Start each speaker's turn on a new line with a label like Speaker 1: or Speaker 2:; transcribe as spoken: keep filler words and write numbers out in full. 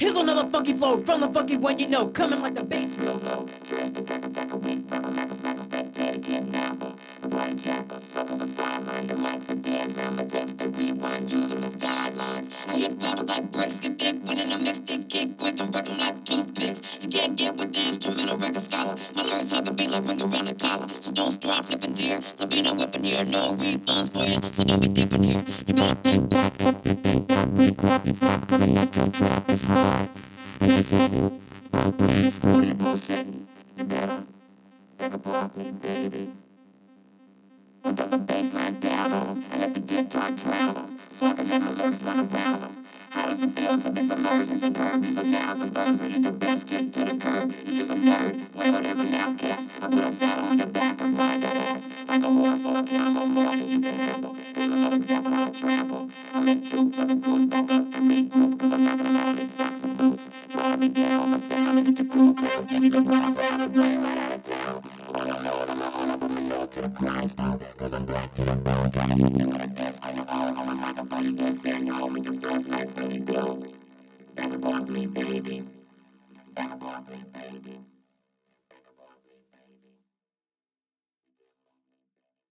Speaker 1: Here's another funky flow from the funky one you know, coming like the bass real low. One jack, the suckers are sideline, the mics are dead. Now my text the rewind, use them as guidelines. I hit rappers like bricks, get thick, when in a mix, they kick quick and break them like toothpicks. You can't get with the instrumental record scholar. My lyrics hug a beat like ring around the collar. So don't start flipping deer, there'll be no whipping here, no refunds for you, so don't be dipping here. You better think back up, you think back, we crappy back, coming at your trap is hard. And you said, don't please, who you bullshitting? You better take a block me, baby. And put the bassline down on 'em, and let the guitar drown 'em, so I can let my lyrics run around 'em. How does it feel to be submerged in curves and nouns and verbs? Eat the best kick to the curb. You're just a nerd, labeled as an outcast. I put a saddle on your back and ride that ass like a horse or a camel, more than you can handle. Here's another example how to trample. I make troops on the goose back up and regroup, cause I'm not gonna allow these socks and boots. Try to be down on the sound and get your crew clown. Give me the ground ground and bring right out of town. I don't know what I'm on up on the nose to the grindstone, cause I'm black to the bone. Trying to hit you with a disc on your own. On my microphone, you just send home with your first night. Glow. Gotta block me, baby. Gotta block me, baby.